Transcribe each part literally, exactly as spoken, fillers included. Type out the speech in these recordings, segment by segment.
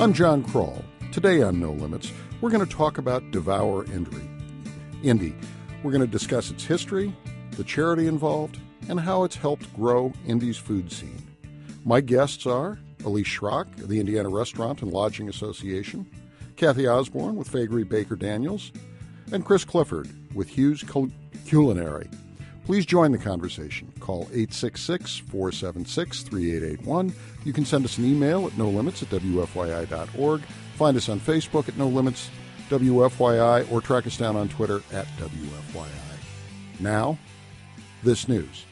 I'm John Kroll. Today on No Limits, we're going to talk about Devour Indy. Indy. We're going to discuss its history, the charity involved, and how it's helped grow Indy's food scene. My guests are Elise Schrock of the Indiana Restaurant and Lodging Association, Kathy Osborne with Faegre Baker Daniels, and Chris Clifford with Hughes Culinary. Please join the conversation. Call eight six six, four seven six, three eight eight one. You can send us an email at no limits at w f y i dot org. Find us on Facebook at No Limits W F Y I, or track us down on Twitter at W F Y I. Now, this news.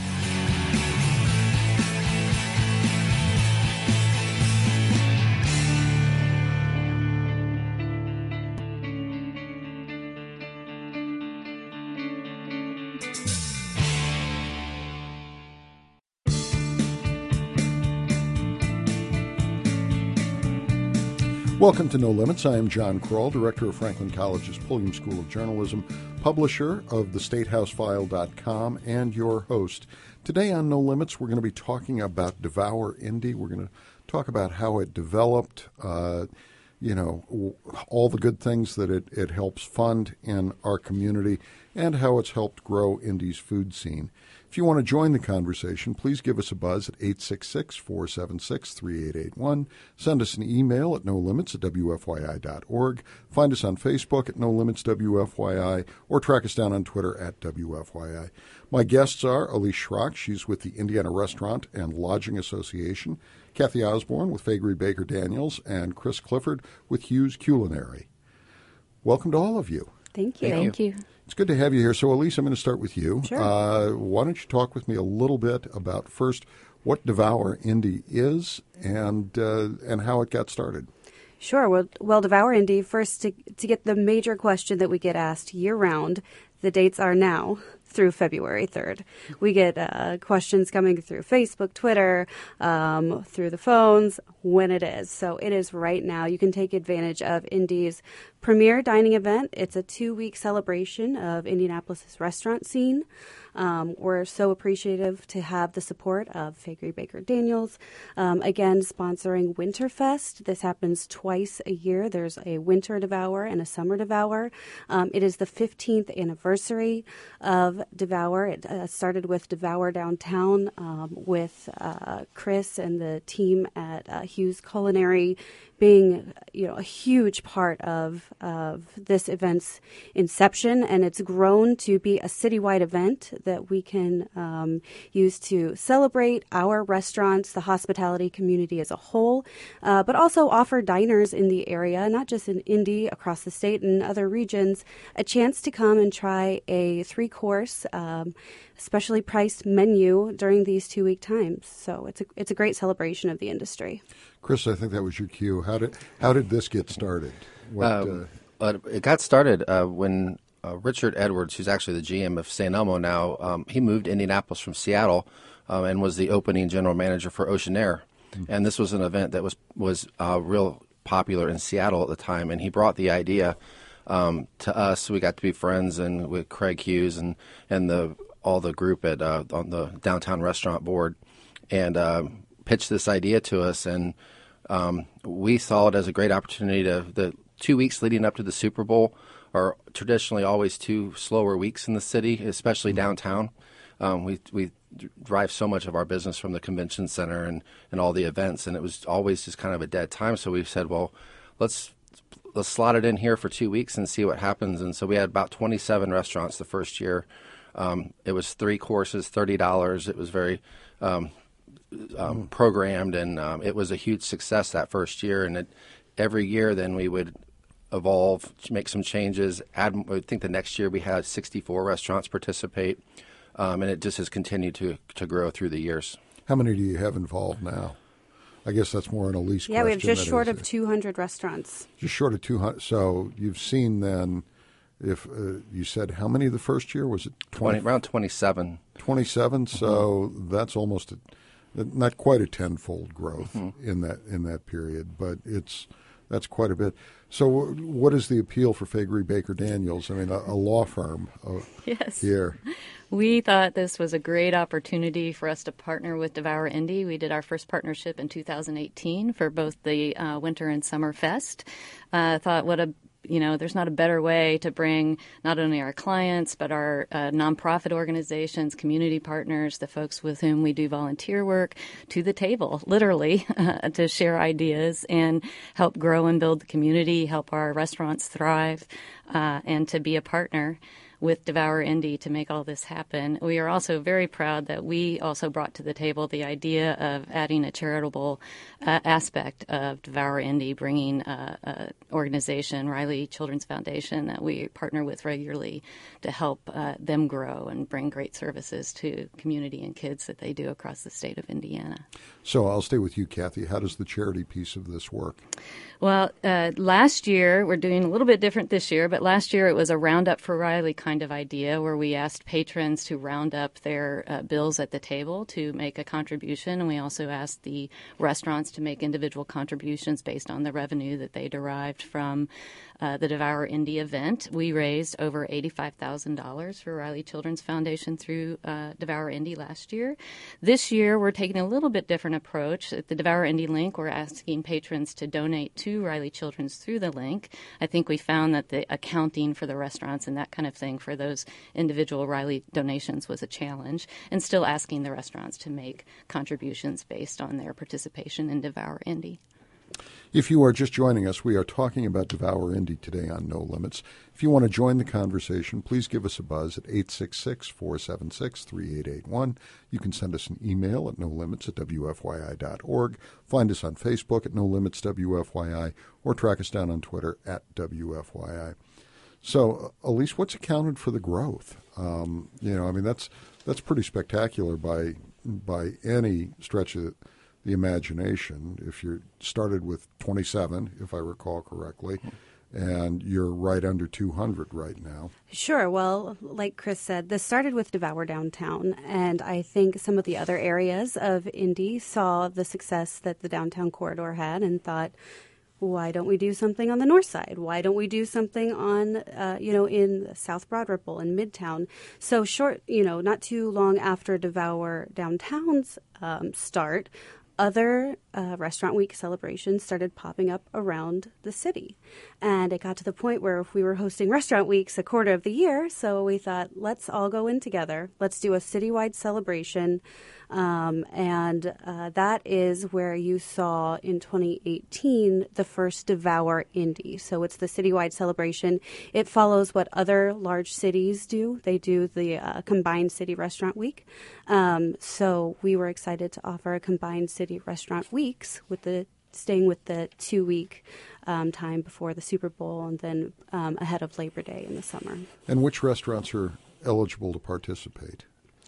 Welcome to No Limits. I am John Kroll, director of Franklin College's Pulliam School of Journalism, publisher of the state house file dot com, and your host. Today on No Limits, we're going to be talking about Devour Indy. We're going to talk about how it developed, uh, you know, all the good things that it, it helps fund in our community, and how it's helped grow Indy's food scene. If you want to join the conversation, please give us a buzz at eight six six, four seven six, three eight eight one. Send us an email at no limits at w f y i dot org. Find us on Facebook at No Limits W F Y I, or track us down on Twitter at W F Y I. My guests are Elise Schrock. She's with the Indiana Restaurant and Lodging Association, Kathy Osborne with Faegre Baker Daniels, and Chris Clifford with Hughes Culinary. Welcome to all of you. Thank you. Thank you. It's good to have you here. So, Elise, I'm going to start with you. Sure. Uh, why don't you talk with me a little bit about, first, what Devour Indy is and uh, and how it got started? Sure. Well, well Devour Indy, first, to, to get the major question that we get asked year-round, the dates are now through February third. We get uh, questions coming through Facebook, Twitter, um, through the phones, when it is. So it is right now. You can take advantage of Indy's premier dining event. It's a two-week celebration of Indianapolis's restaurant scene. Um, we're so appreciative to have the support of Faegre Baker Daniels. Um, again, sponsoring Winterfest. This happens twice a year. There's a Winter Devour and a Summer Devour. Um, it is the fifteenth anniversary of Devour. It uh, started with Devour Downtown um, with uh, Chris and the team at uh, Hughes Culinary being, you know, a huge part of, of this event's inception, and it's grown to be a citywide event that we can um, use to celebrate our restaurants, the hospitality community as a whole, uh, but also offer diners in the area, not just in Indy, across the state and other regions, a chance to come and try a three-course, um, specially priced menu during these two-week times. So it's a, it's a great celebration of the industry. Chris, I think that was your cue. How did how did this get started? What, Um, uh, uh, it got started uh, when uh, Richard Edwards, who's actually the G M of Saint Elmo now, um, he moved to Indianapolis from Seattle um, and was the opening general manager for Ocean Air. Mm-hmm. And this was an event that was, was uh, real popular in Seattle at the time. And he brought the idea um, to us. We got to be friends and with Craig Hughes and, and the all the group at uh, on the downtown restaurant board, and uh, pitched this idea to us. And um, we saw it as a great opportunity to the two weeks leading up to the Super Bowl are traditionally always two slower weeks in the city, especially downtown. Um, we we drive so much of our business from the convention center and, and all the events, and it was always just kind of a dead time. So we said, well, let's let's slot it in here for two weeks and see what happens. And so we had about twenty-seven restaurants the first year. Um, it was three courses, thirty dollars. It was very um, um, programmed, and um, it was a huge success that first year. And it, every year then we would evolve, make some changes. Add, I think the next year we had sixty-four restaurants participate, um, and it just has continued to, to grow through the years. How many do you have involved now? I guess that's more an Elise question. Yeah, we have just short is, of two hundred restaurants. Just short of two hundred. So you've seen then, if uh, you said how many the first year? Was it twenty? twenty, around twenty-seven. twenty-seven, mm-hmm. So that's almost, a, not quite a tenfold growth mm-hmm. in that in that period, but it's that's quite a bit. So what is the appeal for Faegre Baker Daniels? I mean, a, a law firm uh, yes. here. We thought this was a great opportunity for us to partner with Devour Indy. We did our first partnership in two thousand eighteen for both the uh, Winter and Summer Fest. Uh, thought what a You know, there's not a better way to bring not only our clients, but our uh, nonprofit organizations, community partners, the folks with whom we do volunteer work, to the table, literally, uh, to share ideas and help grow and build the community, help our restaurants thrive, uh, and to be a partner with Devour Indy to make all this happen. We are also very proud that we also brought to the table the idea of adding a charitable uh, aspect of Devour Indy, bringing uh, an organization, Riley Children's Foundation, that we partner with regularly to help uh, them grow and bring great services to community and kids that they do across the state of Indiana. So I'll stay with you, Kathy. How does the charity piece of this work? Well, uh, last year, we're doing a little bit different this year, but last year it was a Roundup for Riley kind of idea where we asked patrons to round up their uh, bills at the table to make a contribution, and we also asked the restaurants to make individual contributions based on the revenue that they derived from uh, the Devour Indy event. We raised over eighty-five thousand dollars for Riley Children's Foundation through uh, Devour Indy last year. This year, we're taking a little bit different approach. At the Devour Indy link, we're asking patrons to donate to Riley Children's through the link. I think we found that the accounting for the restaurants and that kind of thing for those individual Riley donations was a challenge, and still asking the restaurants to make contributions based on their participation in Devour Indy. If you are just joining us, we are talking about Devour Indy today on No Limits. If you want to join the conversation, please give us a buzz at eight six six, four seven six, three eight eight one. You can send us an email at no limits at w f y i dot org. Find us on Facebook at No Limits W F Y I, or track us down on Twitter at W F Y I. So, uh, Elise, what's accounted for the growth? Um, you know, I mean, that's that's pretty spectacular by by any stretch of the imagination. If you started with twenty-seven, if I recall correctly, and you're right under two hundred right now. Sure. Well, like Chris said, this started with Devour Downtown, and I think some of the other areas of Indy saw the success that the downtown corridor had and thought, why don't we do something on the north side? Why don't we do something on, uh, you know, in South Broad Ripple and Midtown? So short, you know, not too long after Devour Downtown's um, start, other uh, Restaurant Week celebrations started popping up around the city. And it got to the point where we were hosting Restaurant Weeks a quarter of the year, so we thought, let's all go in together. Let's do a citywide celebration. Um, and uh, that is where you saw in twenty eighteen the first Devour Indy. So it's the citywide celebration. It follows what other large cities do. They do the uh, combined city restaurant week. Um, so we were excited to offer a combined city restaurant weeks with the staying with the two-week um, time before the Super Bowl and then um, ahead of Labor Day in the summer. And which restaurants are eligible to participate?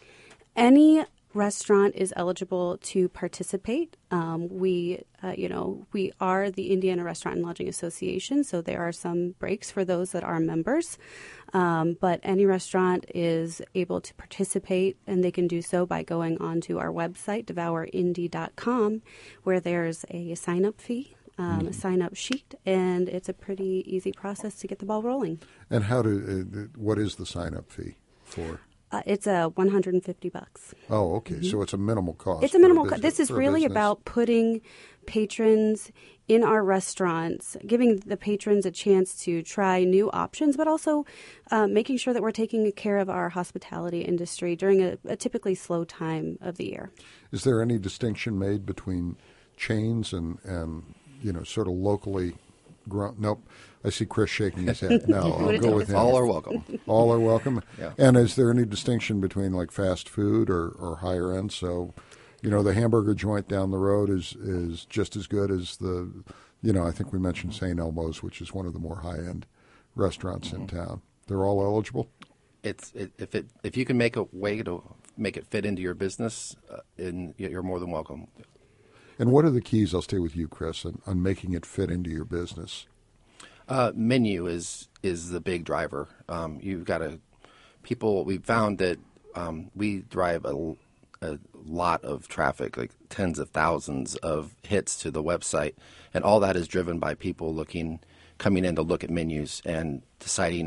Any restaurant is eligible to participate. Um, we, uh, you know, we are the Indiana Restaurant and Lodging Association, so there are some breaks for those that are members. Um, but any restaurant is able to participate, and they can do so by going onto our website, devour indy dot com, where there's a sign-up fee, um, mm-hmm. a sign-up sheet, and it's a pretty easy process to get the ball rolling. And how do? Uh, what is the sign-up fee for? Uh, it's a uh, one hundred fifty bucks. Oh, okay. Mm-hmm. So it's a minimal cost. It's a minimal cost. Busi- This is really about putting patrons in our restaurants, giving the patrons a chance to try new options, but also uh, making sure that we're taking care of our hospitality industry during a, a typically slow time of the year. Is there any distinction made between chains and, and you know, sort of locally grown? Nope. I see Chris shaking his head. No, I'll go with him. All are welcome. All are welcome. Yeah. And is there any distinction between like fast food or, or higher end? So, you know, the hamburger joint down the road is, is just as good as the, you know, I think we mentioned Saint Elmo's, which is one of the more high end restaurants mm-hmm. in town. They're all eligible? It's it, if it if you can make a way to make it fit into your business, uh, and you're more than welcome. And what are the keys? I'll stay with you, Chris, on, on making it fit into your business. Uh, menu is is the big driver. Um, you've got to people. We found that um, we drive a, a lot of traffic, like tens of thousands of hits to the website, and all that is driven by people looking, coming in to look at menus and deciding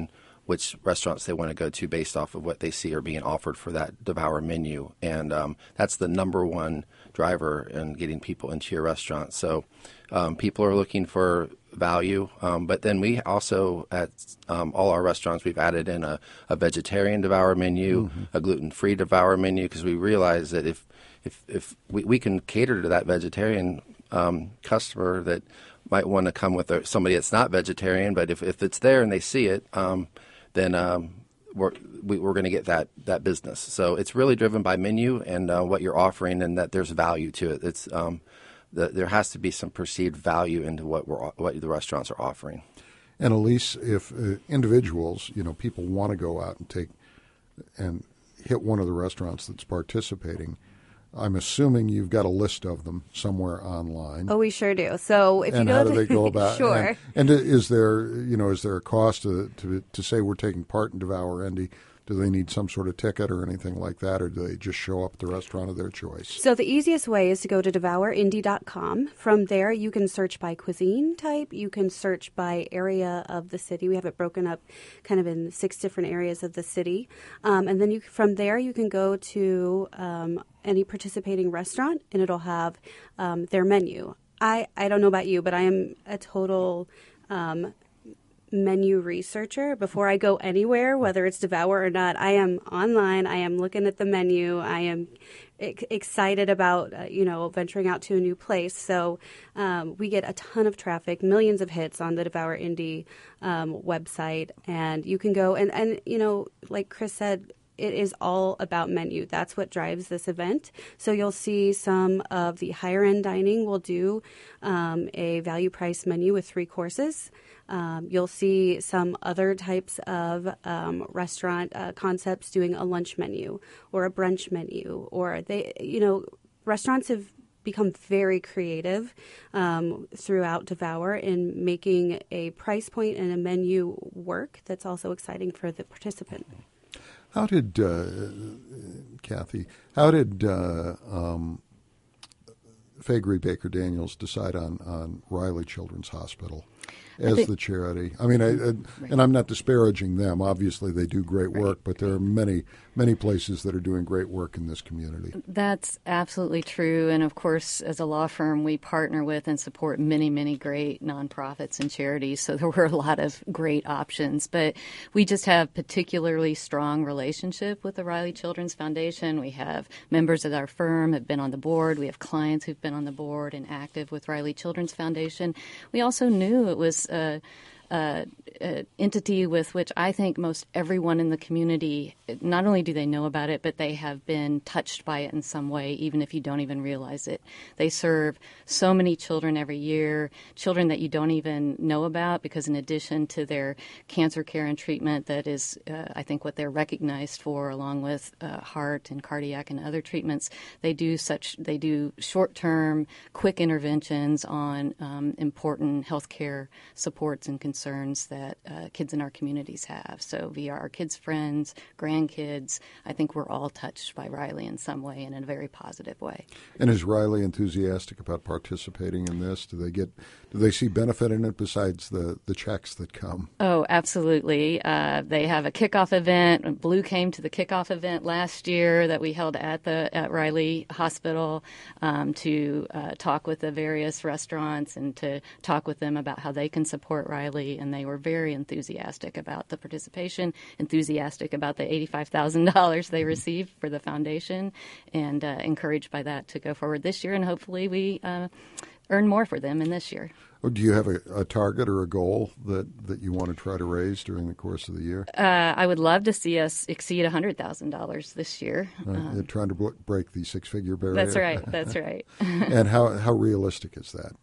which restaurants they want to go to based off of what they see are being offered for that Devour menu. And um, that's the number one driver in getting people into your restaurant. So um, people are looking for value. Um, but then we also, at um, all our restaurants, we've added in a, a vegetarian Devour menu, mm-hmm. a gluten-free Devour menu, because we realize that if, if, if we, we can cater to that vegetarian um, customer that might want to come with a, somebody that's not vegetarian, but if, if it's there and they see it, um, then um, we're we, we're going to get that that business. So it's really driven by menu and uh, what you're offering, and that there's value to it. It's um, the, there has to be some perceived value into what we're what the restaurants are offering. And Elise, if uh, individuals, you know, people want to go out and take and hit one of the restaurants that's participating, I'm assuming you've got a list of them somewhere online. Oh, we sure do. So if and you go how to do they go about? Sure. And, and is there, you know, is there a cost to, to to say we're taking part in Devour Indy? Do they need some sort of ticket or anything like that, or do they just show up at the restaurant of their choice? So the easiest way is to go to devour indy dot com. From there, you can search by cuisine type. You can search by area of the city. We have it broken up kind of in six different areas of the city. Um, and then you, from there, you can go to um, any participating restaurant, and it'll have um, their menu. I, I don't know about you, but I am a total um menu researcher. Before I go anywhere, whether it's Devour or not, I am online. I am looking at the menu. I am e- excited about, uh, you know, venturing out to a new place. So um, we get a ton of traffic, millions of hits on the Devour Indy um, website. And you can go and, and, you know, like Chris said, it is all about menu. That's what drives this event. So you'll see some of the higher end dining will do um, a value price menu with three courses. Um, you'll see some other types of um, restaurant uh, concepts doing a lunch menu or a brunch menu, or they, you know, restaurants have become very creative um, throughout Devour in making a price point and a menu work that's also exciting for the participant. How did, uh, Kathy, how did uh, um, Faegre Baker Daniels decide on, on Riley Children's Hospital as think, the charity? I mean, I, I, right. and I'm not disparaging them. Obviously, they do great work, right. but there are many, many places that are doing great work in this community. That's absolutely true. And, of course, as a law firm, we partner with and support many, many great nonprofits and charities. So there were a lot of great options. But we just have particularly strong relationship with the Riley Children's Foundation. We have members of our firm have been on the board. We have clients who've been on the board and active with Riley Children's Foundation. We also knew it was Uh, uh, uh, entity with which I think most everyone in the community, not only do they know about it, but they have been touched by it in some way, even if you don't even realize it. They serve so many children every year, children that you don't even know about, because in addition to their cancer care and treatment, that is, uh, I think, what they're recognized for, along with uh, heart and cardiac and other treatments, they do such, they do short-term, quick interventions on um, important health care supports and concerns that uh, kids in our communities have. So via our kids' friends, grandkids, I think we're all touched by Riley in some way and in a very positive way. And is Riley enthusiastic about participating in this? Do they get, do they see benefit in it besides the, the checks that come? Oh, absolutely. Uh, they have a kickoff event. Blue came to the kickoff event last year that we held at the at Riley Hospital um, to uh, talk with the various restaurants and to talk with them about how they can support Riley. And they were very enthusiastic about the participation, enthusiastic about the eighty-five thousand dollars they received for the foundation, and uh, encouraged by that to go forward this year. And hopefully we uh, earn more for them in this year. Oh, do you have a, a target or a goal that, that you want to try to raise during the course of the year? Uh, I would love to see us exceed one hundred thousand dollars this year. Uh, um, trying to b- break the six-figure barrier? That's right. That's right. And how, how realistic is that?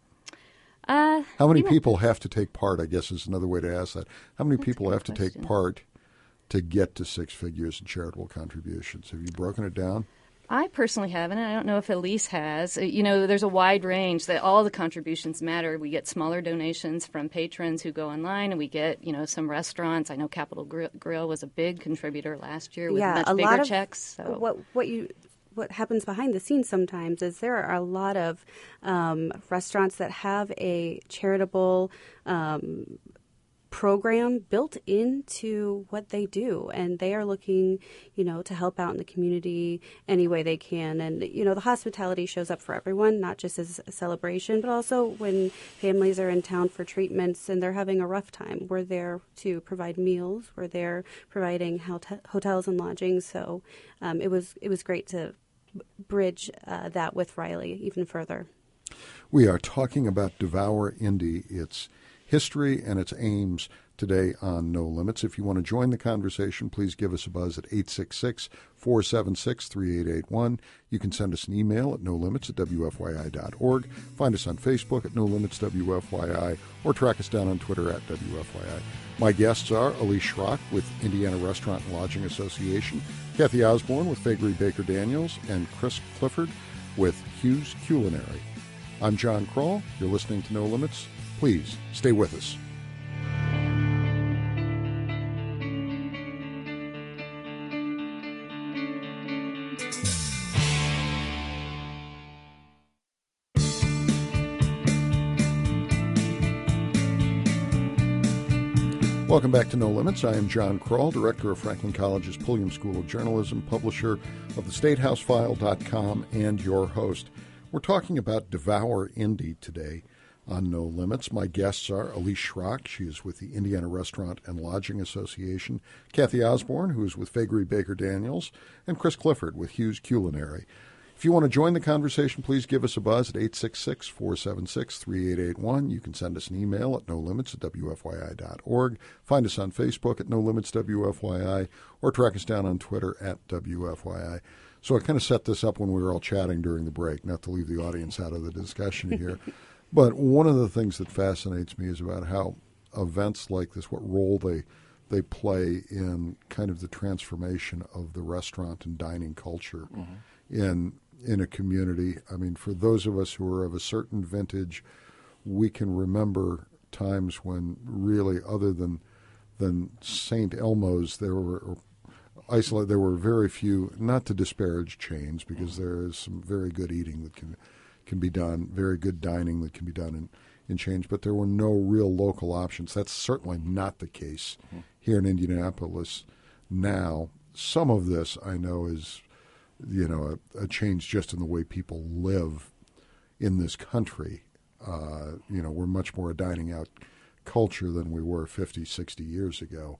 Uh, How many people have to take part, I guess is another way to ask that. How many people have question. to take part to get to six figures in charitable contributions? Have you broken it down? I personally haven't, and I don't know if Elise has. You know, there's a wide range that all the contributions matter. We get smaller donations from patrons who go online, and we get, you know, some restaurants. I know Capital Grill was a big contributor last year with yeah, much a bigger lot of checks. So. What, what you... What happens behind the scenes sometimes is there are a lot of um, restaurants that have a charitable um, program built into what they do, and they are looking, you know, to help out in the community any way they can. And, you know, the hospitality shows up for everyone, not just as a celebration, but also when families are in town for treatments and they're having a rough time. We're there to provide meals. We're there providing hot- hotels and lodging. So um, it was it was great to bridge uh, that with Riley even further. We are talking about Devour Indy, its history and its aims today on No Limits. If you want to join the conversation, please give us a buzz at eight six six, four seven six, three eight eight one. You can send us an email at no limits at w f y i dot org. Find us on Facebook at No Limits W F Y I, or track us down on Twitter at W F Y I. My guests are Elise Schrock with Indiana Restaurant and Lodging Association, Kathy Osborne with Faegre Baker Daniels, and Chris Clifford with Hughes Culinary. I'm John Kroll. You're listening to No Limits. Please stay with us. Welcome back to No Limits. I am John Kroll, director of Franklin College's Pulliam School of Journalism, publisher of the state house file dot com, and your host. We're talking about Devour Indy today on No Limits. My guests are Elise Schrock. She is with the Indiana Restaurant and Lodging Association, Kathy Osborne, who is with Faegre Baker Daniels, and Chris Clifford with Hughes Culinary. If you want to join the conversation, please give us a buzz at eight six six, four seven six, three eight eight one. You can send us an email at no limits at w f y i dot org. Find us on Facebook at No Limits W F Y I, or track us down on Twitter at W F Y I. So I kind of set this up when we were all chatting during the break, not to leave the audience out of the discussion here. But one of the things that fascinates me is about how events like this, what role they they play in kind of the transformation of the restaurant and dining culture mm-hmm. in in a community. I mean, for those of us who are of a certain vintage, we can remember times when really, other than than Saint Elmo's, there were isolated. There were very few. Not to disparage chains, because there is some very good eating that can can be done, very good dining that can be done in in chains. But there were no real local options. That's certainly not the case mm-hmm. here in Indianapolis now. Some of this, I know, is you know, a, a change just in the way people live in this country. Uh, you know, we're much more a dining out culture than we were fifty, sixty years ago.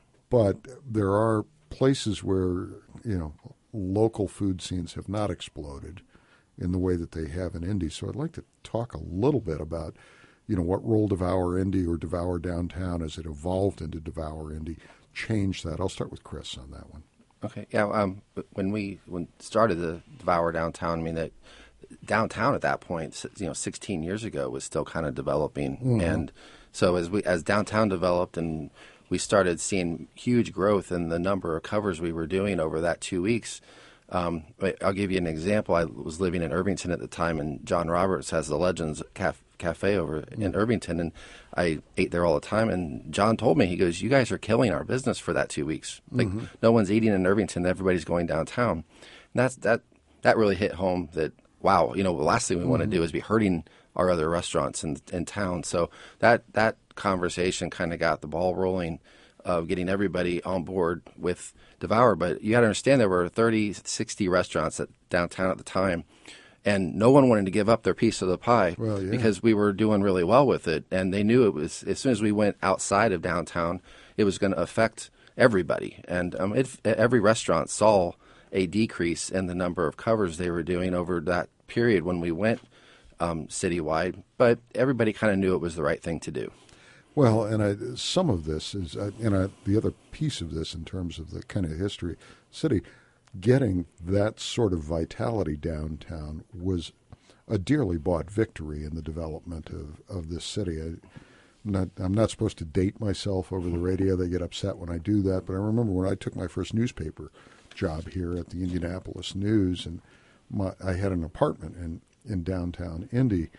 But there are places where, you know, local food scenes have not exploded in the way that they have in Indy. So I'd like to talk a little bit about, you know, what role Devour Indy or Devour Downtown, as it evolved into Devour Indy, changed that. I'll start with Chris on that one. Okay, yeah. Um, when we when started the Devour Downtown, I mean that downtown at that point, you know, sixteen years ago, was still kind of developing, mm-hmm. and so as we as downtown developed, and we started seeing huge growth in the number of covers we were doing over that two weeks. Um, I'll give you an example. I was living in Irvington at the time, and John Roberts has the Legends Caf- Cafe over mm-hmm. in Irvington, and I ate there all the time. And John told me, he goes, "You guys are killing our business for that two weeks. Like mm-hmm. no one's eating in Irvington; everybody's going downtown." And that's that. That really hit home. That wow, you know, the last thing we mm-hmm. want to do is be hurting our other restaurants in in town. So that that conversation kind of got the ball rolling of getting everybody on board with Devour. But you got to understand, there were thirty, sixty restaurants at downtown at the time, and no one wanted to give up their piece of the pie well, yeah. because we were doing really well with it. And they knew it was, as soon as we went outside of downtown, it was going to affect everybody. And um, it, every restaurant saw a decrease in the number of covers they were doing over that period when we went um, citywide. But everybody kind of knew it was the right thing to do. Well, and I, some of this is, uh, and I, the other piece of this in terms of the kind of history, city, getting that sort of vitality downtown was a dearly bought victory in the development of, of this city. I, I'm not, I'm not supposed to date myself over the radio. They get upset when I do that. But I remember when I took my first newspaper job here at the Indianapolis News, and my, I had an apartment in, in downtown Indy.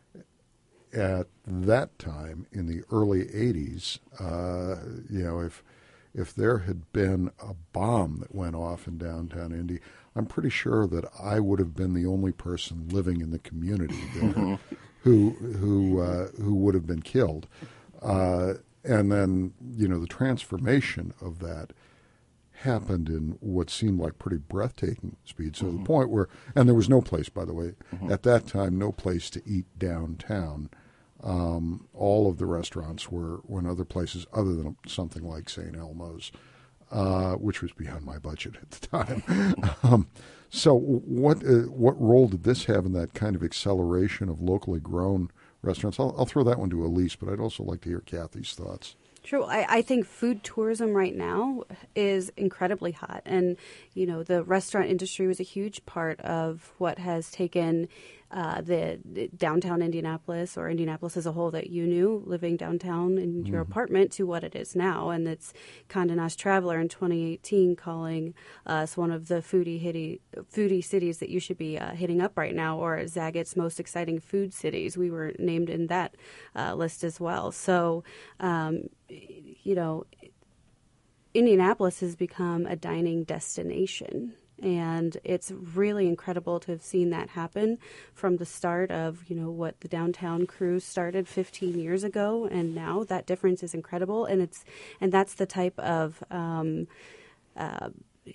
At that time, in the early eighties, uh, you know, if if there had been a bomb that went off in downtown Indy, I'm pretty sure that I would have been the only person living in the community there who who uh, who would have been killed. Uh, and then, you know, the transformation of that happened in what seemed like pretty breathtaking speed. So mm-hmm. the point where, and there was no place, by the way, mm-hmm. at that time, no place to eat downtown. Um, all of the restaurants were, were in other places other than something like Saint Elmo's, uh, which was beyond my budget at the time. um, so what uh, what role did this have in that kind of acceleration of locally grown restaurants? I'll, I'll throw that one to Elise, but I'd also like to hear Kathy's thoughts. True. I, I think food tourism right now is incredibly hot. And, you know, the restaurant industry was a huge part of what has taken uh, the, the downtown Indianapolis, or Indianapolis as a whole that you knew, living downtown in your mm. apartment, to what it is now. And it's Condé Nast Traveler in twenty eighteen calling us one of the foodie hitty, foodie cities that you should be uh, hitting up right now, or Zagat's most exciting food cities. We were named in that uh, list as well. So, um, you know, Indianapolis has become a dining destination, and it's really incredible to have seen that happen from the start of, you know, what the downtown cruise started fifteen years ago, and now that difference is incredible, and it's and that's the type of um, uh,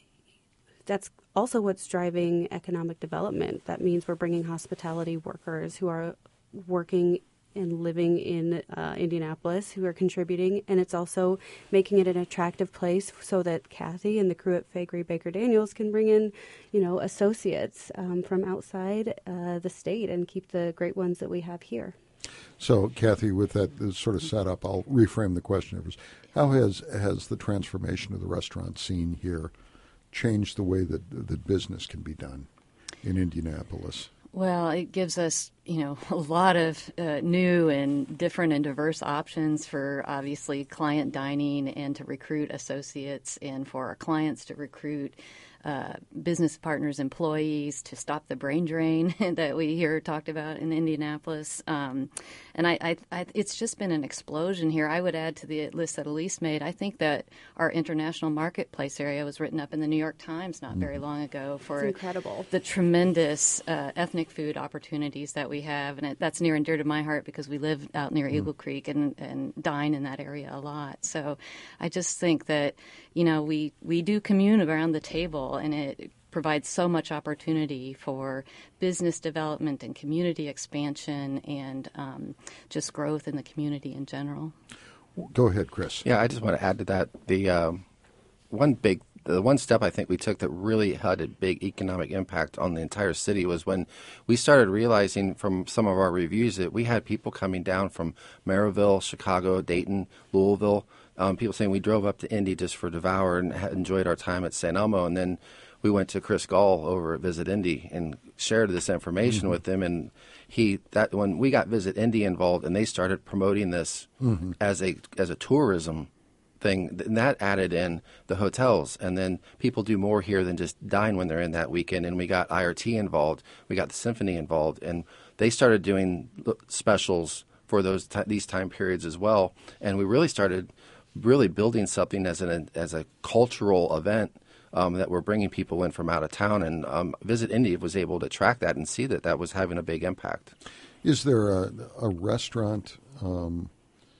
that's also what's driving economic development. That means we're bringing hospitality workers who are working and living in uh, Indianapolis, who are contributing, and it's also making it an attractive place so that Kathy and the crew at Faegre Baker Daniels can bring in, you know, associates um, from outside uh, the state and keep the great ones that we have here. So, Kathy, with that sort of setup, I'll reframe the question. How has has the transformation of the restaurant scene here changed the way that that business can be done in Indianapolis? Well, it gives us, you know, a lot of uh, new and different and diverse options for, obviously, client dining, and to recruit associates, and for our clients to recruit uh, business partners, employees, to stop the brain drain that we hear talked about in Indianapolis. Um, and I, I, I, it's just been an explosion here. I would add to the list that Elise made, I think that our international marketplace area was written up in the New York Times not very long ago for it's incredible. the tremendous uh, ethnic food opportunities that we have. And it, that's near and dear to my heart because we live out near mm. Eagle Creek and, and dine in that area a lot. So I just think that, you know, we, we do commune around the table, and it provides so much opportunity for business development and community expansion, and um, just growth in the community in general. Go ahead, Chris. Yeah, I just want to add to that. The um, one big, the one step I think we took that really had a big economic impact on the entire city was when we started realizing from some of our reviews that we had people coming down from Maryville, Chicago, Dayton, Louisville. Um, people saying we drove up to Indy just for Devour and had enjoyed our time at Saint Elmo, and then we went to Chris Gall over at Visit Indy and shared this information mm-hmm. with him. And he that when we got Visit Indy involved, and they started promoting this mm-hmm. as a as a tourism thing, and that added in the hotels. And then people do more here than just dine when they're in that weekend. And we got I R T involved, we got the Symphony involved, and they started doing specials for those t- these time periods as well. And we really started really building something as an as a cultural event. Um, that we're bringing people in from out of town, and um, Visit Indy was able to track that and see that that was having a big impact. Is there a, a restaurant um,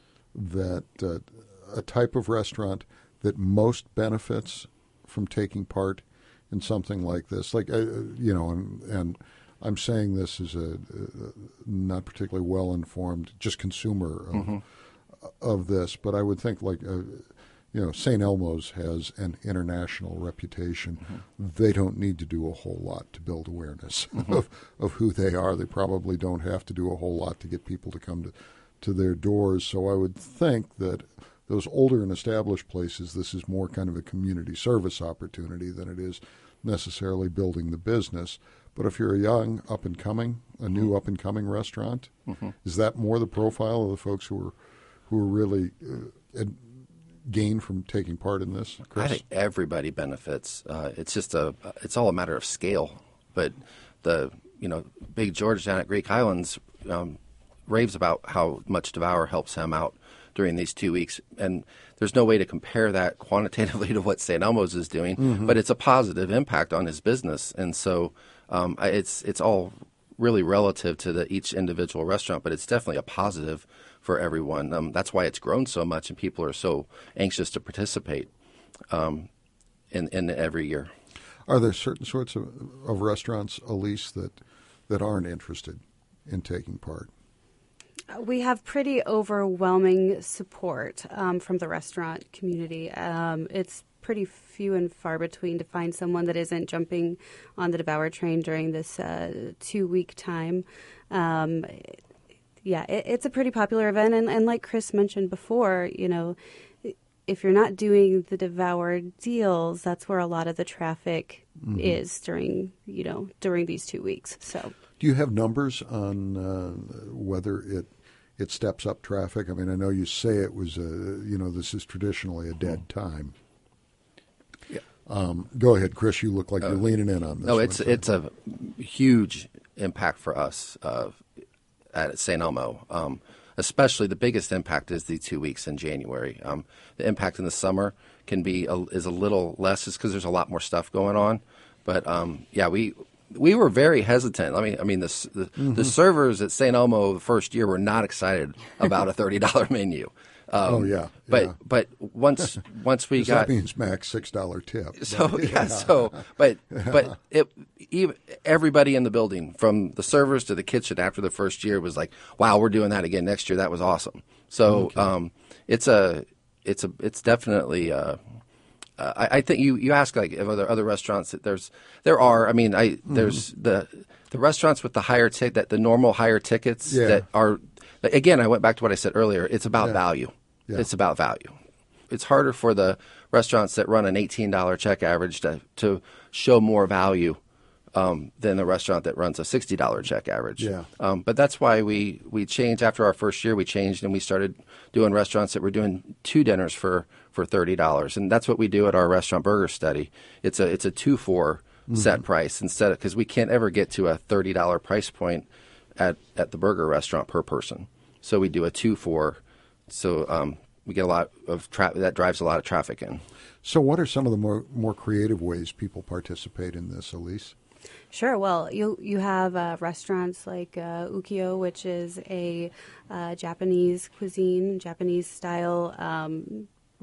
that uh, a type of restaurant that most benefits from taking part in something like this? Like, uh, you know, and, and I'm saying this as a, a not particularly well-informed, just consumer of, mm-hmm. of this, but I would think like. Uh, You know, Saint Elmo's has an international reputation. Mm-hmm. They don't need to do a whole lot to build awareness mm-hmm. of, of who they are. They probably don't have to do a whole lot to get people to come to, to their doors. So I would think that those older and established places, this is more kind of a community service opportunity than it is necessarily building the business. But if you're a young, up-and-coming, a mm-hmm. new up-and-coming restaurant, mm-hmm. is that more the profile of the folks who are, who are really uh, – gain from taking part in this, Chris? I think everybody benefits. Uh, it's just a, it's all a matter of scale. But the, you know, Big George down at Greek Islands um, raves about how much Devour helps him out during these two weeks. And there's no way to compare that quantitatively to what Saint Elmo's is doing, mm-hmm. but it's a positive impact on his business. And so um, it's it's all really relative to the, each individual restaurant, but it's definitely a positive for everyone. Um, that's why it's grown so much, and people are so anxious to participate um, in, in every year. Are there certain sorts of, of restaurants, Elise, that that aren't interested in taking part? We have pretty overwhelming support um, from the restaurant community. Um, it's pretty few and far between to find someone that isn't jumping on the Devour train during this uh, two-week time. Um, yeah, it, it's a pretty popular event, and, and like Chris mentioned before, you know, if you're not doing the Devour deals, that's where a lot of the traffic mm-hmm. is during, you know, during these two weeks. So, do you have numbers on uh, whether it it steps up traffic? I mean, I know you say it was a, you know, this is traditionally a dead time. Yeah. Um, go ahead, Chris. You look like uh, you're leaning in on this. No, one. it's it's a huge impact for us uh, at Saint Elmo. Um, especially the biggest impact is the two weeks in January. Um, the impact in the summer can be a, is a little less, just because there's a lot more stuff going on. But um, yeah, we. We were very hesitant. I mean, I mean, the the, mm-hmm. the servers at Saint Elmo the first year were not excited about a thirty dollar menu. Um, oh yeah, but yeah. but once once we got that means max six dollar tip. So but, yeah, yeah, so but but it even everybody in the building, from the servers to the kitchen, after the first year was like, wow, we're doing that again next year. That was awesome. So okay. um, it's a it's a it's definitely. Uh, Uh, I, I think you, you ask like if other other restaurants that there's there are I mean I there's mm-hmm. the the restaurants with the higher tick that the normal higher tickets yeah. that are again I went back to what I said earlier, it's about yeah. value yeah. it's about value. It's harder for the restaurants that run an eighteen dollar check average to to show more value um, than the restaurant that runs a sixty dollar check average. Yeah. Um, but that's why we we changed after our first year. We changed and we started doing restaurants that were doing two dinners for. for thirty dollars, and that's what we do at our restaurant burger study. It's a it's a two for mm-hmm. set price instead of, because we can't ever get to a thirty dollar price point at at the burger restaurant per person. So we do a two for, so um, we get a lot of tra- that drives a lot of traffic in. So what are some of the more more creative ways people participate in this, Elise? Sure. Well, you you have uh, restaurants like uh, Ukiyo, which is a uh, Japanese cuisine, Japanese style. Um,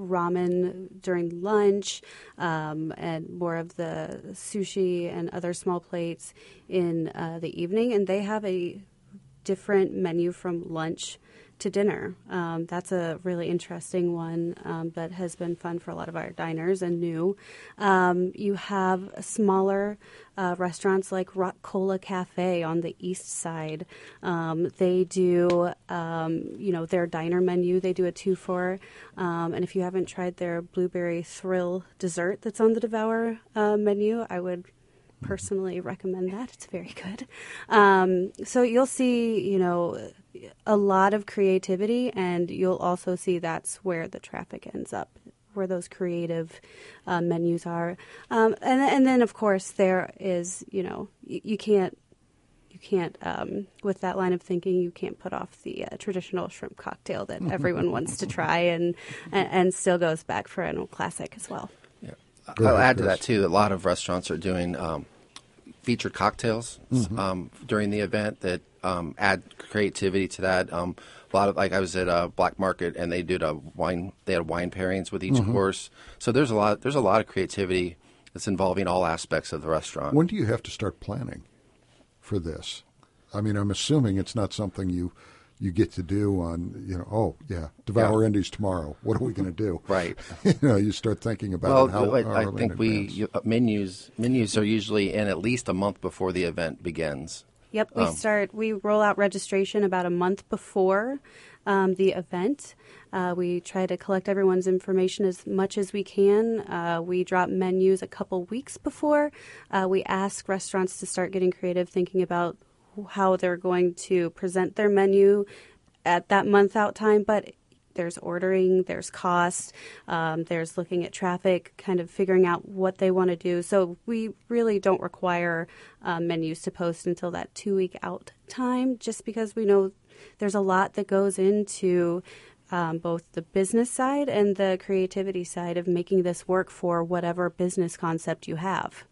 ramen during lunch, um, and more of the sushi and other small plates in uh, the evening. And they have a different menu from lunch to dinner. Um, that's a really interesting one um, that has been fun for a lot of our diners and new. Um, you have smaller uh, restaurants like Rock Cola Cafe on the east side. Um, they do, um, you know, their diner menu. They do a two for. Um, and if you haven't tried their blueberry thrill dessert that's on the Devour uh, menu, I would personally recommend that. It's very good. Um, so you'll see, you know, a lot of creativity, and you'll also see that's where the traffic ends up, where those creative uh, menus are. Um, and, and then, of course, there is, you know, you, you can't, you can't, um, with that line of thinking, you can't put off the uh, traditional shrimp cocktail that everyone wants to try and, and, and still goes back for an old classic as well. Yeah. I'll add to that, too, that a lot of restaurants are doing um, featured cocktails mm-hmm. um, during the event that um, add creativity to that. Um, a lot of, like I was at a Black Market, and they did a wine. They had wine pairings with each mm-hmm. course. So there's a lot. There's a lot of creativity that's involving all aspects of the restaurant. When do you have to start planning for this? I mean, I'm assuming it's not something you you get to do on, you know, oh, yeah, Devour yeah. Indies tomorrow. What are we going to do? Right. you know, you start thinking about well, it. How, I, how I think we you, uh, menus menus are usually in at least a month before the event begins. Yep, we um, start. We roll out registration about a month before um, the event. Uh, we try to collect everyone's information as much as we can. Uh, we drop menus a couple weeks before. Uh, we ask restaurants to start getting creative, thinking about how they're going to present their menu at that month out time. But there's ordering, there's cost, um, there's looking at traffic, kind of figuring out what they want to do. So we really don't require uh, menus to post until that two-week out time, just because we know there's a lot that goes into um, both the business side and the creativity side of making this work for whatever business concept you have.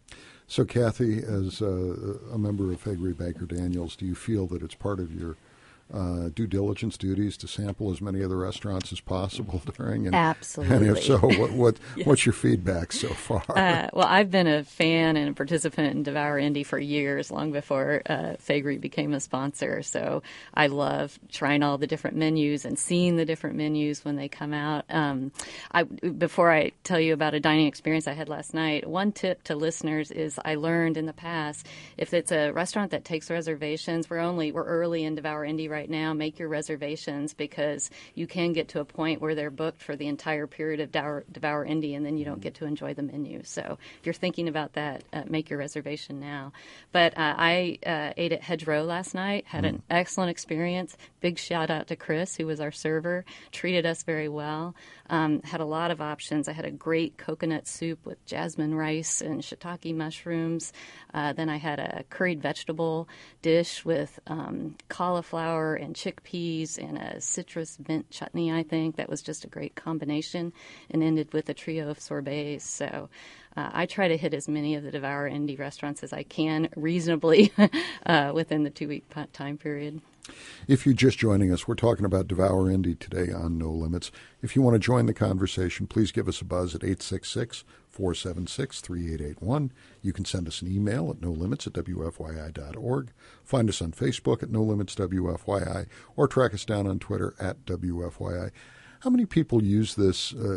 So, Kathy, as uh, a member of Faegre Baker Daniels, do you feel that it's part of your uh, due diligence duties to sample as many of the restaurants as possible during? And, Absolutely. And if so, what, what Yes. what's your feedback so far? Uh, well, I've been a fan and a participant in Devour Indie for years, long before uh, Faegre became a sponsor. So I love trying all the different menus and seeing the different menus when they come out. Um, I, before I tell you about a dining experience I had last night, one tip to listeners is I learned in the past, if it's a restaurant that takes reservations, we're only we're early in Devour Indie right now, make your reservations, because you can get to a point where they're booked for the entire period of Devour, Devour Indie, and then you don't get to enjoy the menu. So if you're thinking about that, uh, make your reservation now. But uh, I uh, ate at Hedgerow last night, had an excellent experience. Big shout out to Chris, who was our server, treated us very well. Um, had a lot of options. I had a great coconut soup with jasmine rice and shiitake mushrooms. Uh, then I had a curried vegetable dish with um, cauliflower and chickpeas and a citrus mint chutney, I think. That was just a great combination, and ended with a trio of sorbets. So uh, I try to hit as many of the Devour Indie restaurants as I can reasonably uh, within the two-week time period. If you're just joining us, we're talking about Devour Indie today on No Limits. If you want to join the conversation, please give us a buzz at eight six six, four seven six, three eight eight one. You can send us an email at no limits at w f y i dot org. Find us on Facebook at No Limits W F Y I, or track us down on Twitter at W F Y I. How many people use this uh,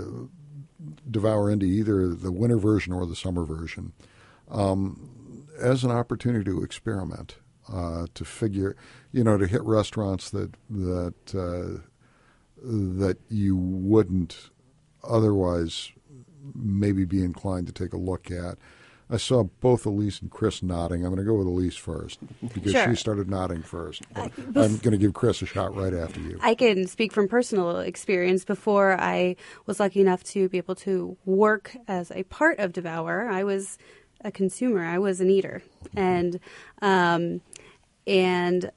Devour Indie, either the winter version or the summer version, um, as an opportunity to experiment? Uh, to figure, you know, to hit restaurants that that uh, that you wouldn't otherwise maybe be inclined to take a look at. I saw both Elise and Chris nodding. I'm going to go with Elise first because Sure. she started nodding first. But I- bef- I'm going to give Chris a shot right after you. I can speak from personal experience. Before I was lucky enough to be able to work as a part of Devour, I was a consumer. I was an eater, and um, and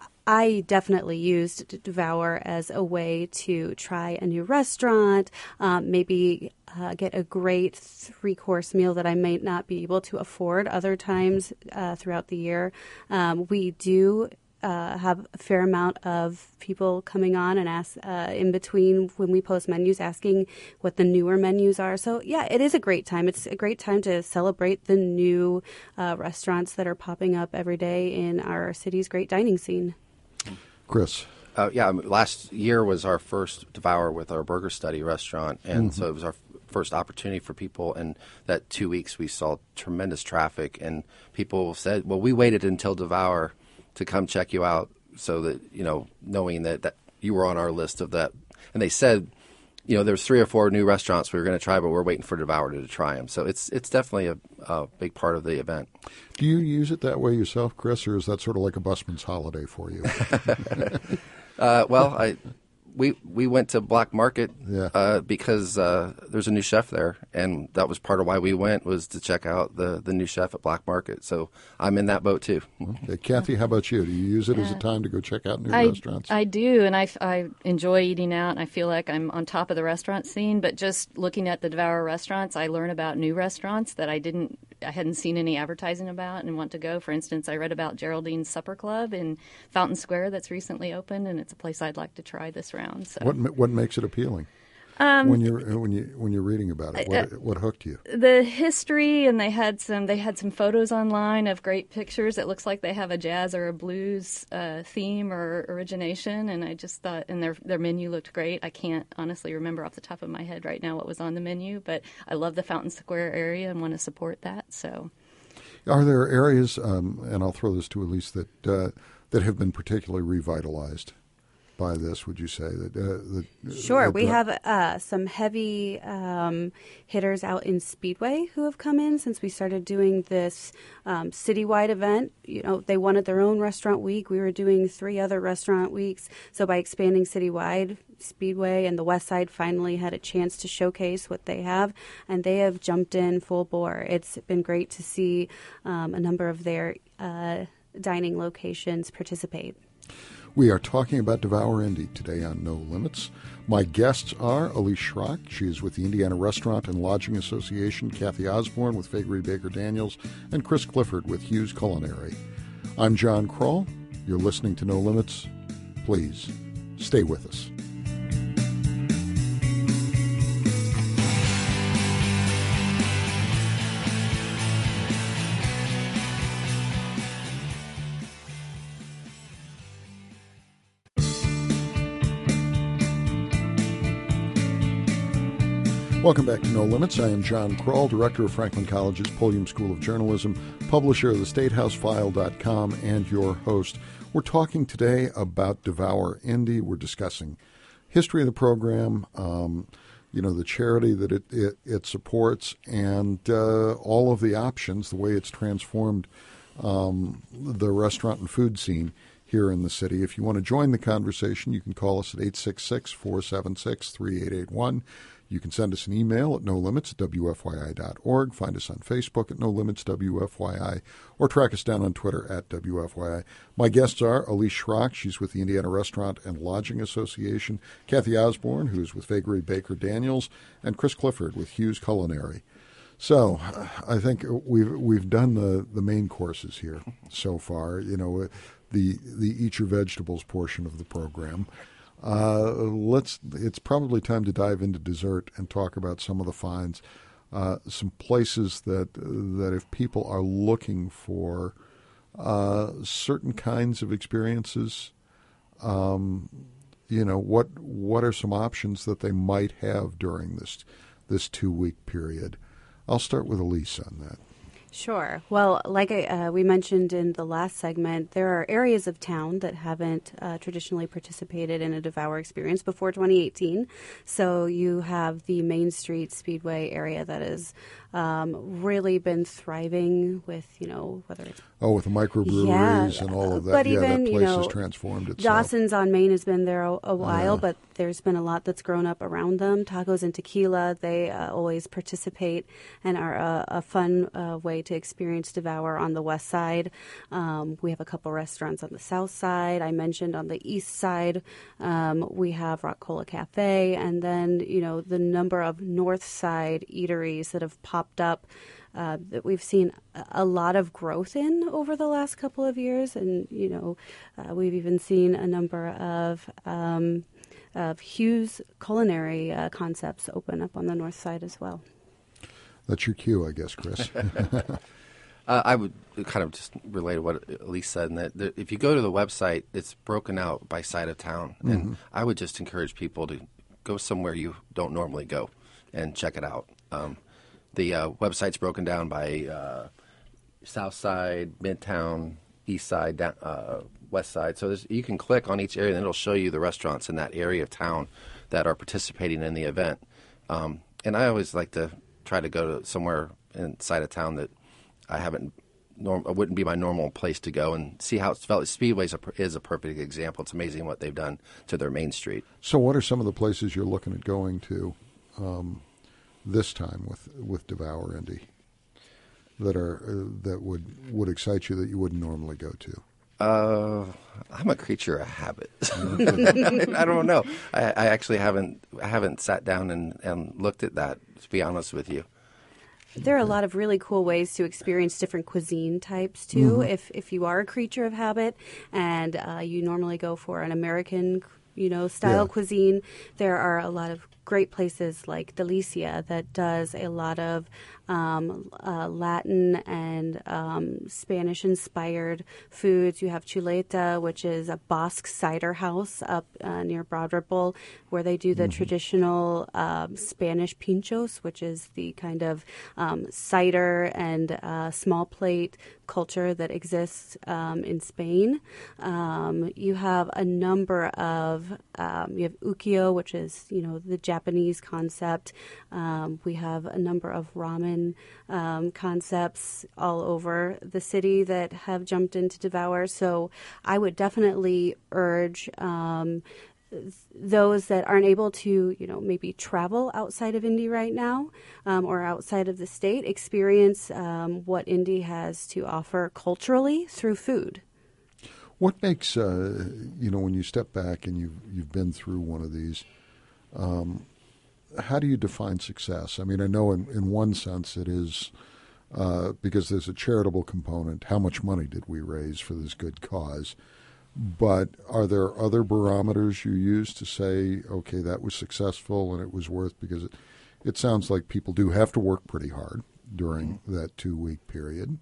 I definitely used Devour as a way to try a new restaurant, um, maybe uh, get a great three-course meal that I might not be able to afford other times uh, throughout the year. Um, we do uh, have a fair amount of people coming on and ask uh, in between when we post menus, asking what the newer menus are. So, yeah, it is a great time. It's a great time to celebrate the new uh, restaurants that are popping up every day in our city's great dining scene. Chris. Uh, yeah, I mean, last year was our first Devour with our Burger Study restaurant, and mm-hmm. so it was our f- first opportunity for people. And that two weeks we saw tremendous traffic, and people said, "Well, we waited until Devour to come check you out, so that you know, knowing that, that you were on our list of that." And they said, you know, there's three or four new restaurants we were going to try, but we're waiting for Devour to, to try them. So it's it's definitely a, a big part of the event. Do you use it that way yourself, Chris, or is that sort of like a busman's holiday for you? uh, well, I we we went to Black Market yeah. uh, because uh, there's a new chef there, and that was part of why we went, was to check out the, the new chef at Black Market. So I'm in that boat too. Okay. Kathy, how about you? Do you use it yeah. as a time to go check out new I, restaurants? I do, and I, I enjoy eating out, and I feel like I'm on top of the restaurant scene. But just looking at the Devour restaurants, I learn about new restaurants that I didn't, I hadn't seen any advertising about and want to go. For instance, I read about Geraldine's Supper Club in Fountain Square that's recently opened, and it's a place I'd like to try this round. So. What what makes it appealing? Um, when you're when you when you're reading about it, what, uh, what hooked you? The history, and they had some they had some photos online of great pictures. It looks like they have a jazz or a blues uh, theme or origination, and I just thought, and their their menu looked great. I can't honestly remember off the top of my head right now what was on the menu, but I love the Fountain Square area and want to support that. So, are there areas, um, and I'll throw this to Elise, that uh, that have been particularly revitalized by this, would you say? that? Uh, that sure. that, we uh, have uh, some heavy um, hitters out in Speedway who have come in since we started doing this um, citywide event. You know, they wanted their own restaurant week. We were doing three other restaurant weeks. So by expanding citywide, Speedway and the West Side finally had a chance to showcase what they have, and they have jumped in full bore. It's been great to see um, a number of their uh, dining locations participate. We are talking about Devour Indy today on No Limits. My guests are Elise Schrock. She is with the Indiana Restaurant and Lodging Association, Kathy Osborne with Faegre Baker Daniels, and Chris Clifford with Hughes Culinary. I'm John Kroll. You're listening to No Limits. Please stay with us. Welcome back to No Limits. I am John Kroll, director of Franklin College's Pulliam School of Journalism, publisher of the state house file dot com, and your host. We're talking today about Devour Indy. We're discussing history of the program, um, you know, the charity that it, it, it supports, and uh, all of the options, the way it's transformed um, the restaurant and food scene here in the city. If you want to join the conversation, you can call us at eight six six, four seven six, three eight eight one. You can send us an email at no limits at w f y i dot org, find us on Facebook at no limits w f y i, or track us down on Twitter at W F Y I. My guests are Elise Schrock, she's with the Indiana Restaurant and Lodging Association, Kathy Osborne, who's with Faegre Baker Daniels, and Chris Clifford with Hughes Culinary. So I think we've we've done the, the main courses here so far, you know, the, the Eat Your Vegetables portion of the program. Uh, let's. It's probably time to dive into dessert and talk about some of the finds, uh, some places that that if people are looking for uh, certain kinds of experiences, um, you know, what what are some options that they might have during this this two week period? I'll start with Elise on that. Sure. Well, like I, uh, we mentioned in the last segment, there are areas of town that haven't uh, traditionally participated in a Devour experience before twenty eighteen. So you have the Main Street Speedway area that has um, really been thriving with, you know, whether it's... Oh, with the microbreweries yeah, and all of that. But yeah, even, that place you know, has transformed itself. Dawson's on Main has been there a, a while, Yeah. but there's been a lot that's grown up around them. Tacos and Tequila, they uh, always participate and are a, a fun uh, way to experience Devour on the west side. Um, we have a couple restaurants on the south side. I mentioned on the east side, um, we have Rock Cola Cafe, and then, you know, the number of north side eateries that have popped up uh, that we've seen a lot of growth in over the last couple of years. And, you know, uh, we've even seen a number of um, of Hughes Culinary uh, concepts open up on the north side as well. That's your cue, I guess, Chris. Uh, I would kind of just relate to what Elise said, and that, that if you go to the website, it's broken out by side of town. Mm-hmm. And I would just encourage people to go somewhere you don't normally go and check it out. Um, the uh, website's broken down by uh, south side, midtown, east side, down, uh, west side. So there's, you can click on each area, and it'll show you the restaurants in that area of town that are participating in the event. Um, and I always like to try to go to somewhere inside of town that I haven't, norm, it wouldn't be my normal place to go and see how it's developed. Speedway is a, is a perfect example. It's amazing what they've done to their Main Street. So what are some of the places you're looking at going to um, this time with, with Devour Indy that are uh, that would, would excite you that you wouldn't normally go to? Uh, I'm a creature of habit. I don't know. I, I actually haven't I haven't sat down and, and looked at that, to be honest with you. There are a lot of really cool ways to experience different cuisine types, too. Mm-hmm. If if you are a creature of habit and uh, you normally go for an American, you know, style Yeah. cuisine, there are a lot of great places like Delicia that does a lot of um, uh, Latin and um, Spanish-inspired foods. You have Chuleta, which is a Basque cider house up uh, near Broad Ripple, where they do the mm-hmm. traditional um, Spanish pinchos, which is the kind of um, cider and uh, small plate culture that exists um, in Spain. Um, you have a number of, um, you have ukiyo, which is, you know, the Japanese concept. Um, we have a number of ramen um, concepts all over the city that have jumped into Devour. So I would definitely urge um, those that aren't able to, you know, maybe travel outside of Indy right now um, or outside of the state, experience um, what Indy has to offer culturally through food. What makes, uh, you know, when you step back and you've, you've been through one of these, um, how do you define success? I mean, I know in, in one sense it is uh, because there's a charitable component. How much money did we raise for this good cause? But are there other barometers you use to say, okay, that was successful and it was worth, because it, it sounds like people do have to work pretty hard during mm-hmm. that two-week period.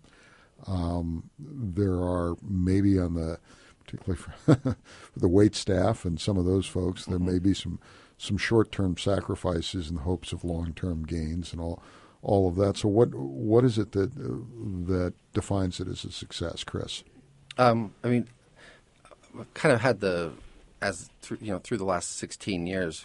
Um, there are maybe on the, particularly for, for the wait staff and some of those folks, there mm-hmm. may be some some short-term sacrifices in the hopes of long-term gains and all all of that. So what what is it that uh, that defines it as a success, Chris? Um, I mean, I've kind of had the, as through, you know, through the last sixteen years,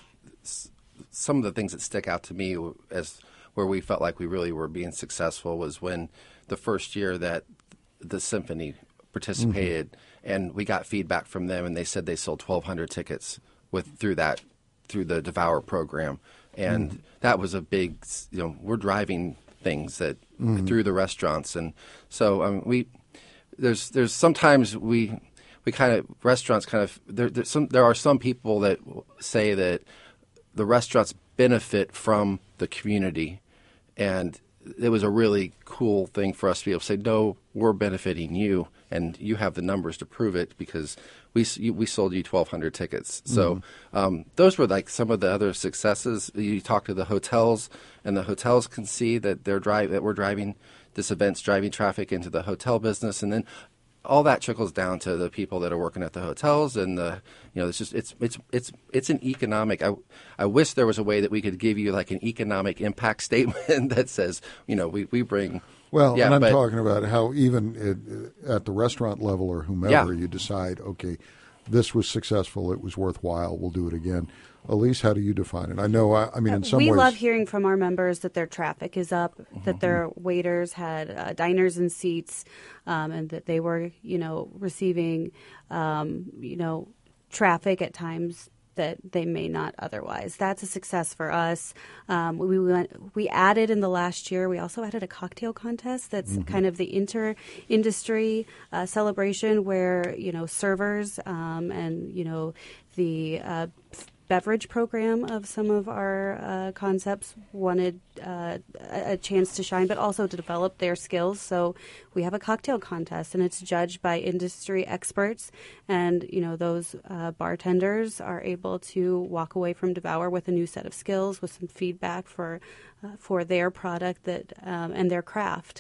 some of the things that stick out to me as where we felt like we really were being successful was when the first year that the symphony participated, mm-hmm. and we got feedback from them, and they said they sold twelve hundred tickets with through that through the Devour program, and mm-hmm. that was a big, you know, we're driving things that mm-hmm. through the restaurants, and so um, we there's there's sometimes we we kind of restaurants kind of there there's some there are some people that say that the restaurants benefit from the community, and it was a really cool thing for us to be able to say, no, we're benefiting you, and you have the numbers to prove it because we we sold you twelve hundred tickets. So mm-hmm. um, those were like some of the other successes. You talk to the hotels, and the hotels can see that they're drive that we're driving this event's driving traffic into the hotel business, and then all that trickles down to the people that are working at the hotels, and the you know it's just it's it's it's it's an economic. I I wish there was a way that we could give you like an economic impact statement that says you know we we bring. Well, yeah, and I'm but, talking about how even it, at the restaurant level or whomever yeah. you decide, okay, this was successful, it was worthwhile, we'll do it again. Elise, how do you define it? I know, I, I mean, in some we ways... We love hearing from our members that their traffic is up, mm-hmm. that their waiters had uh, diners and seats, um, and that they were, you know, receiving, um, you know, traffic at times that they may not otherwise. That's a success for us. Um, we went, we added in the last year, we also added a cocktail contest that's mm-hmm. kind of the inter-industry uh, celebration where, you know, servers um, and, you know, the uh, beverage program of some of our uh, concepts wanted uh, a chance to shine, but also to develop their skills. So we have a cocktail contest, and it's judged by industry experts. And, you know, those uh, bartenders are able to walk away from Devour with a new set of skills, with some feedback for uh, for their product that um, and their craft.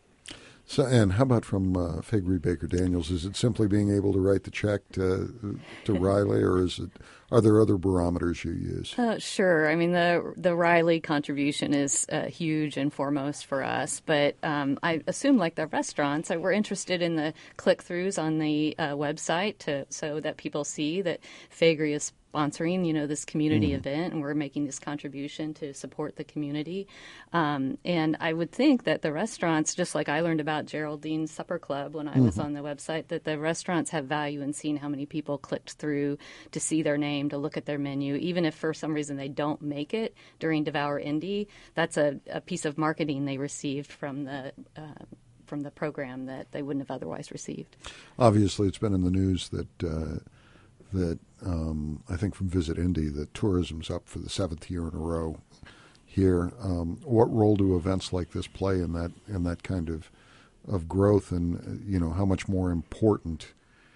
So, and how about from uh, Faegre Baker Daniels? Is it simply being able to write the check to to Riley, or is it are there other barometers you use? Uh, sure. I mean, the the Riley contribution is uh, huge and foremost for us. But um, I assume, like the restaurants, uh, we're interested in the click-throughs on the uh, website to so that people see that Faegre is sponsoring, you know, this community mm. event, and we're making this contribution to support the community. Um, and I would think that the restaurants, just like I learned about Geraldine's Supper Club when I mm-hmm. was on the website, that the restaurants have value in seeing how many people clicked through to see their name, to look at their menu, even if for some reason they don't make it during Devour Indie. That's a, a piece of marketing they received from the uh, from the program that they wouldn't have otherwise received. Obviously, it's been in the news that uh, that um, I think from Visit Indy that tourism's up for the seventh year in a row here. Um, what role do events like this play in that in that kind of of growth, and you know how much more important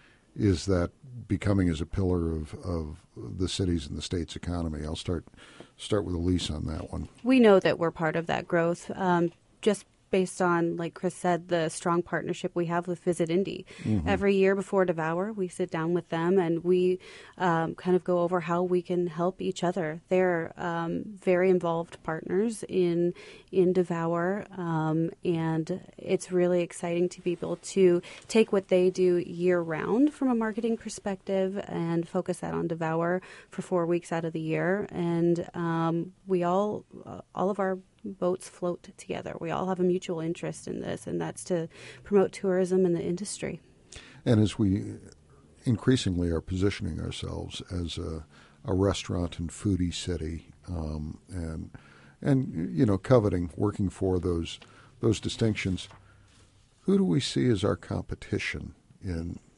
is that becoming as a pillar of, of the city's and the state's economy? I'll start start with Elise on that one. We know that we're part of that growth. Um, just based on, like Chris said, the strong partnership we have with Visit Indy. Mm-hmm. Every year before Devour, we sit down with them and we um, kind of go over how we can help each other. They're um, very involved partners in in Devour, um, and it's really exciting to be able to take what they do year-round from a marketing perspective and focus that on Devour for four weeks out of the year. And um, we all, uh, all of our boats float together. We all have a mutual interest in this, and that's to promote tourism in the industry. And as we increasingly are positioning ourselves as a, a restaurant and foodie city, um, and and you know, coveting, working for those those distinctions, who do we see as our competition in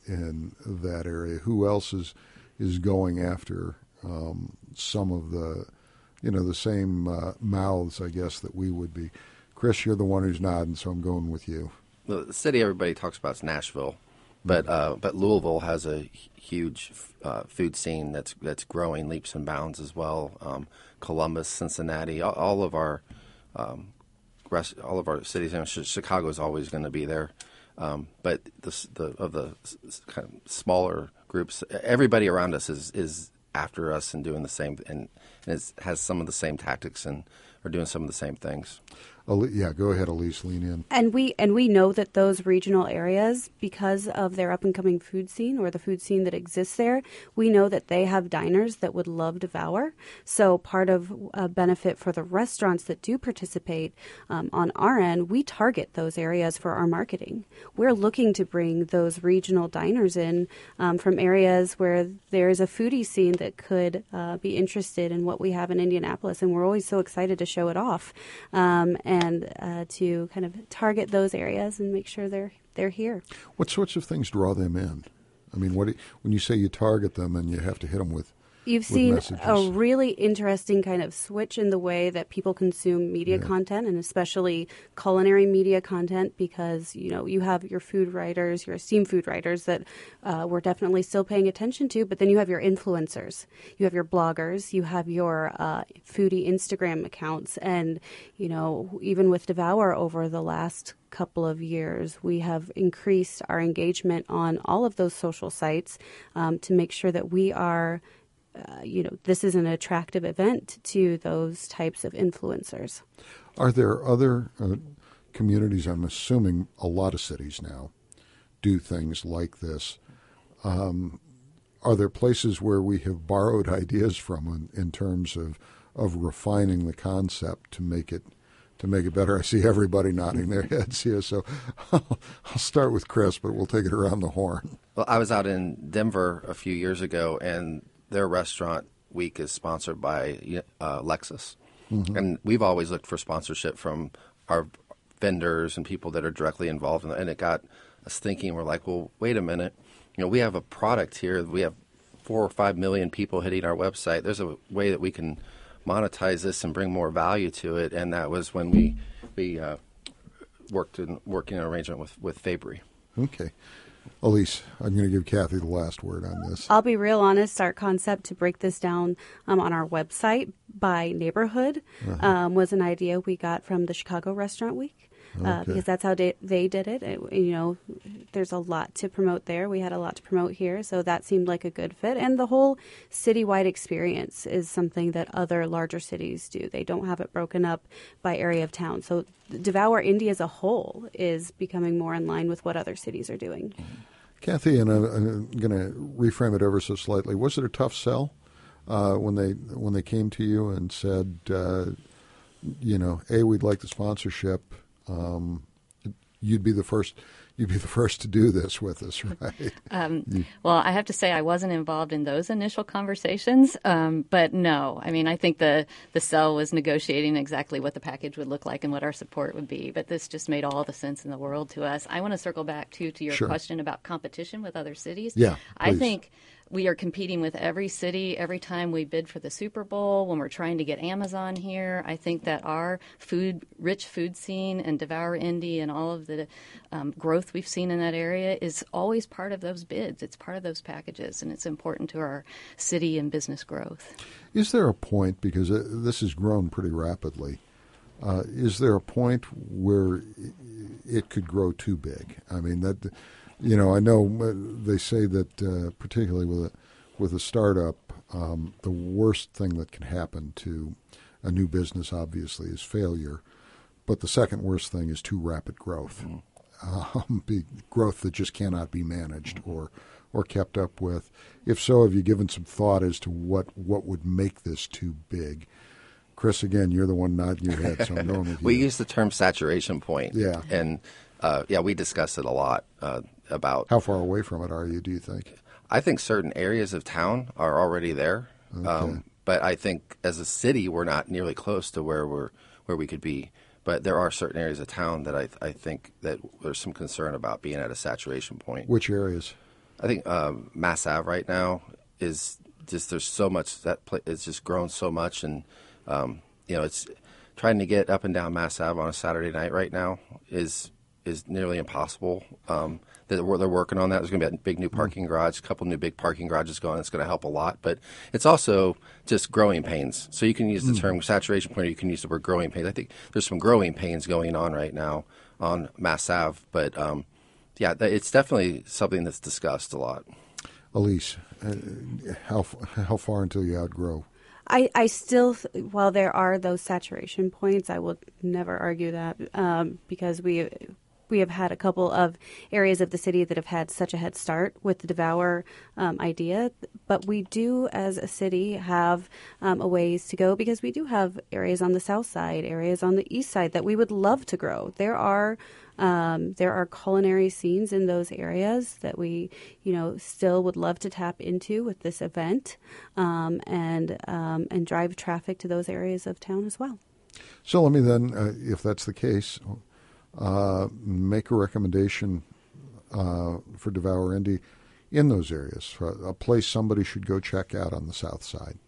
in that area. Who else is is going after um, some of the, you know, the same uh, mouths, I guess, that we would be? Chris, you're the one who's nodding, so I'm going with you. The city everybody talks about is Nashville, but uh, but Louisville has a huge uh, food scene that's that's growing leaps and bounds as well. Um, Columbus, Cincinnati, all, all of our um, rest, all of our cities. And Chicago is always going to be there, um, but the, the of the kind of smaller groups, everybody around us is is after us and doing the same, and, and is, has some of the same tactics and are doing some of the same things. Yeah, go ahead, Elise, lean in. And we and we know that those regional areas, because of their up-and-coming food scene or the food scene that exists there, we know that they have diners that would love Devour. So part of a benefit for the restaurants that do participate um, on our end, we target those areas for our marketing. We're looking to bring those regional diners in um, from areas where there's a foodie scene that could uh, be interested in what we have in Indianapolis, and we're always so excited to show it off. Um, and and uh, to kind of target those areas and make sure they're they're here. What sorts of things draw them in? I mean, what do, when you say you target them and you have to hit them with You've with seen messages. a really interesting kind of switch in the way that people consume media Yeah. content, and especially culinary media content, because, you know, you have your food writers, your esteemed food writers that uh, we're definitely still paying attention to, but then you have your influencers, you have your bloggers, you have your uh, foodie Instagram accounts, and, you know, even with Devour over the last couple of years, we have increased our engagement on all of those social sites um, to make sure that we are Uh, you know, this is an attractive event to those types of influencers. Are there other uh, communities, I'm assuming a lot of cities now, do things like this? Um, are there places where we have borrowed ideas from in, in terms of, of refining the concept to make it to make it better? I see everybody nodding their heads here, so I'll, I'll start with Chris, but we'll take it around the horn. Well, I was out in Denver a few years ago, and their restaurant week is sponsored by uh, Lexus. Mm-hmm. And we've always looked for sponsorship from our vendors and people that are directly involved in it. And it got us thinking, we're like, well, wait a minute. You know, we have a product here. We have four or five million people hitting our website. There's a way that we can monetize this and bring more value to it. And that was when we we uh, worked in working in an arrangement with, with Fabry. Okay. Elise, I'm going to give Kathy the last word on this. I'll be real honest. Our concept to break this down um, on our website by neighborhood uh-huh. um, was an idea we got from the Chicago Restaurant Week. Uh, okay. Because that's how they, they did it. it. You know, there's a lot to promote there. We had a lot to promote here, so that seemed like a good fit. And the whole citywide experience is something that other larger cities do. They don't have it broken up by area of town. So Devour Indy as a whole is becoming more in line with what other cities are doing. Kathy, and I'm going to reframe it ever so slightly. Was it a tough sell uh, when they when they came to you and said, uh, you know, A, we'd like the sponsorship. Um, you'd be the first. You'd be the first to do this with us, right? Um, you, well, I have to say I wasn't involved in those initial conversations, um, but no. I mean, I think the the sell was negotiating exactly what the package would look like and what our support would be. But this just made all the sense in the world to us. I want to circle back too to your sure. question about competition with other cities. Yeah, I think we are competing with every city every time we bid for the Super Bowl, when we're trying to get Amazon here. I think that our food, rich food scene and Devour Indy and all of the um, growth we've seen in that area is always part of those bids. It's part of those packages, and it's important to our city and business growth. Is there a point, because this has grown pretty rapidly, uh, is there a point where it could grow too big? I mean, that... You know, I know they say that uh, particularly with a, with a startup, um, the worst thing that can happen to a new business, obviously, is failure. But the second worst thing is too rapid growth, mm-hmm. um, be growth that just cannot be managed or or kept up with. If so, have you given some thought as to what, what would make this too big? Chris, again, you're the one nodding your head, so I'm going with you. We use the term saturation point. Yeah. And, uh, yeah, we discuss it a lot. Uh, about how far away from it are you, do you think? I think certain areas of town are already there. Okay. Um, but I think as a city, we're not nearly close to where we're where we could be. But there are certain areas of town that I I think that there's some concern about being at a saturation point. Which areas? I think um, Mass Ave right now is just there's so much that pla it's just grown so much, and um, you know it's trying to get up and down Mass Ave on a Saturday night right now is is nearly impossible. Um, they're, they're working on that. There's going to be a big new parking garage, a couple new big parking garages going. It's going to help a lot, but it's also just growing pains. So you can use the mm. term saturation point, or you can use the word growing pains. I think there's some growing pains going on right now on Mass Ave, but um, yeah, it's definitely something that's discussed a lot. Elise, uh, how how far until you outgrow? I, I still, while there are those saturation points, I will never argue that um, because we we have had a couple of areas of the city that have had such a head start with the Devour um, idea. But we do, as a city, have um, a ways to go because we do have areas on the south side, areas on the east side that we would love to grow. There are um, there are culinary scenes in those areas that we, you know, still would love to tap into with this event um, and um, and drive traffic to those areas of town as well. So let me then, uh, if that's the case, Uh, make a recommendation uh, for Devour Indy in those areas, a place somebody should go check out on the south side.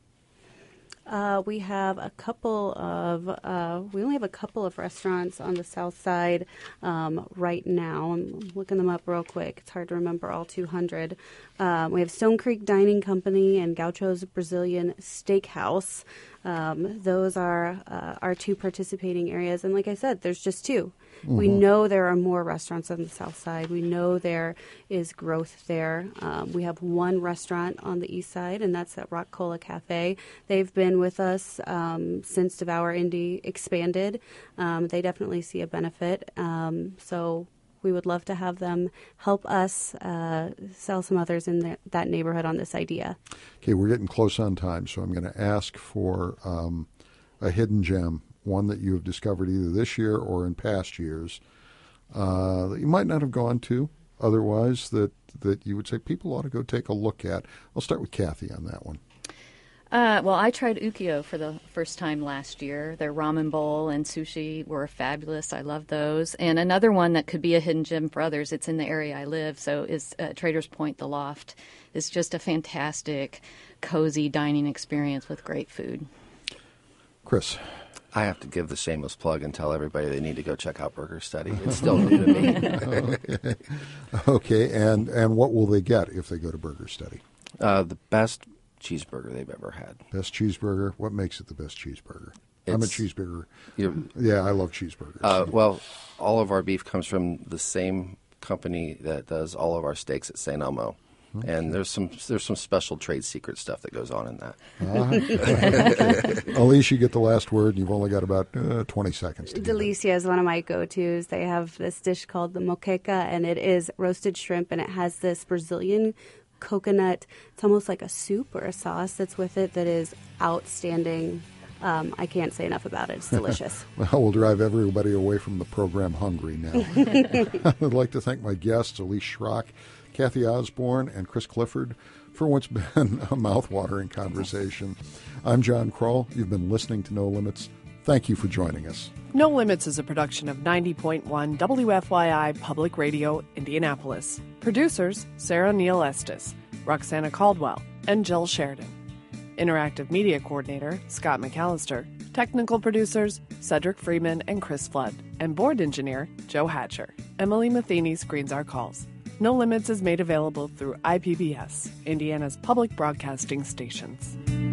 Uh, we have a couple of, uh, we only have a couple of restaurants on the south side um, right now. I'm looking them up real quick. It's hard to remember all two hundred. Um, we have Stone Creek Dining Company and Gaucho's Brazilian Steakhouse. Um, those are uh, our two participating areas. And like I said, there's just two. Mm-hmm. We know there are more restaurants on the south side. We know there is growth there. Um, we have one restaurant on the east side, and that's at Rock Cola Cafe. They've been with us um, since Devour Indy expanded. Um, they definitely see a benefit. Um, so we would love to have them help us uh, sell some others in the, that neighborhood on this idea. Okay, we're getting close on time, so I'm going to ask for um, a hidden gem, one that you have discovered either this year or in past years uh, that you might not have gone to otherwise, that, that you would say people ought to go take a look at. I'll start with Kathy on that one. Uh, well, I tried Ukiyo for the first time last year. Their ramen bowl and sushi were fabulous. I love those. And another one that could be a hidden gem for others, it's in the area I live, so is uh, Traders Point, The Loft. It's just a fantastic, cozy dining experience with great food. Chris. I have to give the shameless plug and tell everybody they need to go check out Burger Study. It's still new to me. okay. okay, and and what will they get if they go to Burger Study? Uh, the best cheeseburger they've ever had. Best cheeseburger? What makes it the best cheeseburger? It's, I'm a cheeseburger. Yeah, I love cheeseburgers. Uh, well, all of our beef comes from the same company that does all of our steaks at Saint Elmo. Okay. And there's some there's some special trade secret stuff that goes on in that. Uh, okay. Elise, you get the last word, and you've only got about uh, twenty seconds to Delicia is one of my go-tos. They have this dish called the moqueca, and it is roasted shrimp, and it has this Brazilian coconut. It's almost like a soup or a sauce that's with it that is outstanding. Um, I can't say enough about it. It's delicious. Well, we'll drive everybody away from the program hungry now. I'd like to thank my guests, Elise Schrock, Kathy Osborne, and Chris Clifford, for what's been a mouth-watering conversation. I'm John Kroll. You've been listening to No Limits. Thank you for joining us. No Limits is a production of ninety point one W F Y I Public Radio, Indianapolis. Producers, Sarah Neal Estes, Roxana Caldwell, and Jill Sheridan. Interactive Media Coordinator, Scott McAllister. Technical producers, Cedric Freeman and Chris Flood. And Board Engineer, Joe Hatcher. Emily Matheny screens our calls. No Limits is made available through I P B S, Indiana's public broadcasting stations.